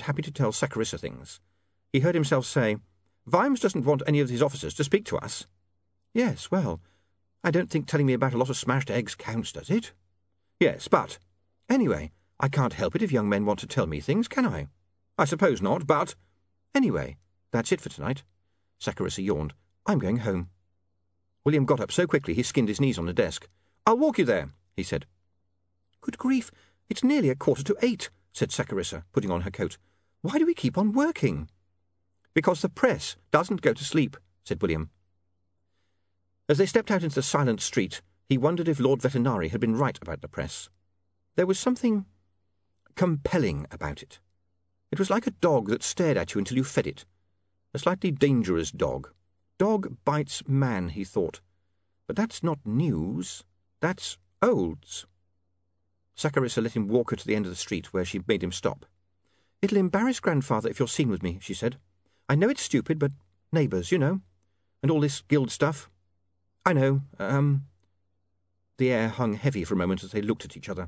happy to tell Saccharissa things. He heard himself say, "Vimes doesn't want any of his officers to speak to us." "Yes, well, I don't think telling me about a lot of smashed eggs counts, does it?" "Yes, but—" "Anyway, I can't help it if young men want to tell me things, can I?" "I suppose not, but—" "Anyway, that's it for tonight." Saccharissa yawned. "I'm going home." William got up so quickly he skinned his knees on the desk. "I'll walk you there," he said. "Good grief, it's nearly 7:45, said Saccharissa, putting on her coat. "Why do we keep on working?" "Because the press doesn't go to sleep," said William. As they stepped out into the silent street, he wondered if Lord Vetinari had been right about the press. There was something compelling about it. It was like a dog that stared at you until you fed it. A slightly dangerous dog. Dog bites man, he thought. But that's not news. That's olds. Saccharissa let him walk her to the end of the street, where she made him stop. "It'll embarrass grandfather if you're seen with me," she said. "I know it's stupid, but neighbours, you know. And all this guild stuff." "I know. The air hung heavy for a moment as they looked at each other.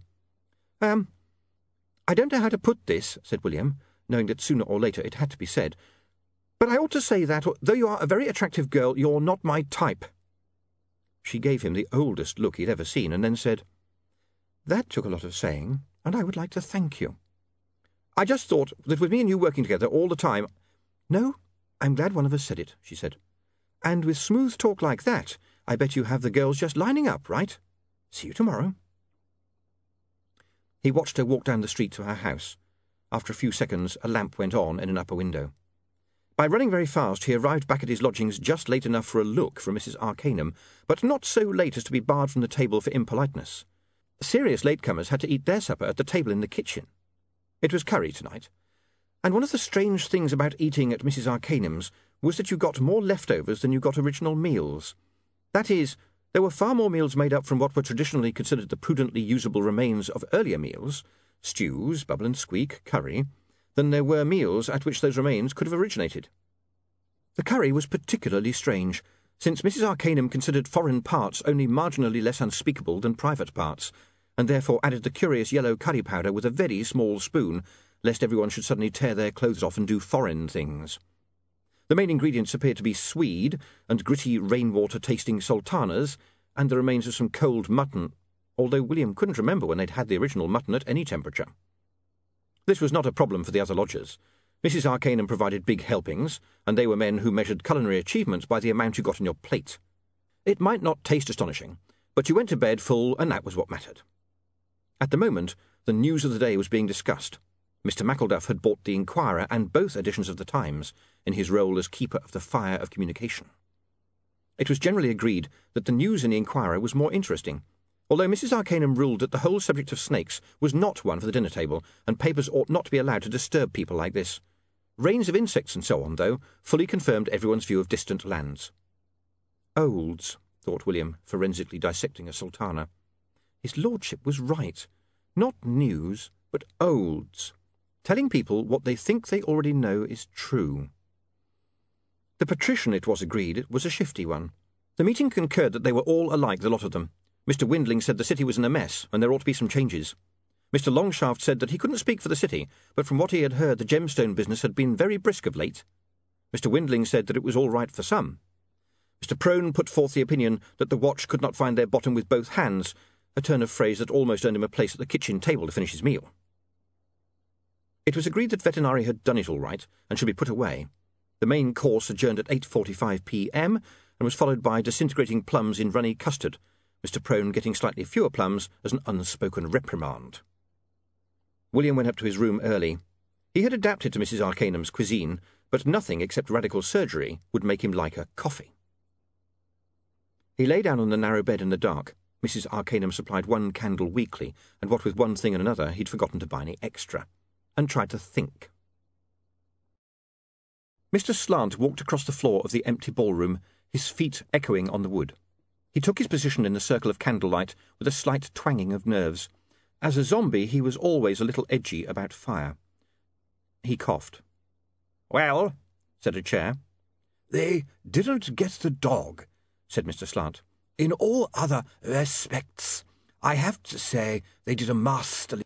"I don't know how to put this," said William, knowing that sooner or later it had to be said, "but I ought to say that, though you are a very attractive girl, you're not my type." She gave him the oldest look he'd ever seen, and then said, "That took a lot of saying, and I would like to thank you. I just thought that with me and you working together all the time—" "No, I'm glad one of us said it," she said. "And with smooth talk like that, I bet you have the girls just lining up, right? See you tomorrow." He watched her walk down the street to her house. After a few seconds, a lamp went on in an upper window. By running very fast, he arrived back at his lodgings just late enough for a look from Mrs. Arcanum, but not so late as to be barred from the table for impoliteness. Serious latecomers had to eat their supper at the table in the kitchen. It was curry tonight, and one of the strange things about eating at Mrs. Arcanum's was that you got more leftovers than you got original meals. That is, there were far more meals made up from what were traditionally considered the prudently usable remains of earlier meals, stews, bubble and squeak, curry, than there were meals at which those remains could have originated. The curry was particularly strange, since Mrs. Arcanum considered foreign parts only marginally less unspeakable than private parts, and therefore added the curious yellow curry powder with a very small spoon, lest everyone should suddenly tear their clothes off and do foreign things. The main ingredients appeared to be swede and gritty rainwater-tasting sultanas, and the remains of some cold mutton, although William couldn't remember when they'd had the original mutton at any temperature. This was not a problem for the other lodgers. Mrs. Arcanum provided big helpings, and they were men who measured culinary achievements by the amount you got on your plate. It might not taste astonishing, but you went to bed full, and that was what mattered. At the moment, the news of the day was being discussed. Mr. McElduff had bought the Inquirer and both editions of the Times, in his role as keeper of the fire of communication. It was generally agreed that the news in the Inquirer was more interesting, although Mrs. Arcanum ruled that the whole subject of snakes was not one for the dinner table, and papers ought not to be allowed to disturb people like this. Rains of insects and so on, though, fully confirmed everyone's view of distant lands. Olds, thought William, forensically dissecting a sultana. His lordship was right. Not news, but olds. Telling people what they think they already know is true. The patrician, it was agreed, was a shifty one. The meeting concurred that they were all alike, the lot of them. Mr. Windling said the city was in a mess, and there ought to be some changes. Mr. Longshaft said that he couldn't speak for the city, but from what he had heard the gemstone business had been very brisk of late. Mr. Windling said that it was all right for some. Mr. Prone put forth the opinion that the watch could not find their bottom with both hands, a turn of phrase that almost earned him a place at the kitchen table to finish his meal. It was agreed that Vetinari had done it all right, and should be put away. The main course adjourned at 8:45 p.m, and was followed by disintegrating plums in runny custard, Mr. Prone getting slightly fewer plums as an unspoken reprimand. William went up to his room early. He had adapted to Mrs. Arcanum's cuisine, but nothing except radical surgery would make him like her coffee. He lay down on the narrow bed in the dark. Mrs. Arcanum supplied one candle weekly, and what with one thing and another he'd forgotten to buy any extra, and tried to think. Mr. Slant walked across the floor of the empty ballroom, his feet echoing on the wood. He took his position in the circle of candlelight with a slight twanging of nerves. As a zombie, he was always a little edgy about fire. He coughed. "Well," said a chair. "They didn't get the dog," said Mr. Slant. "In all other respects, I have to say they did a masterly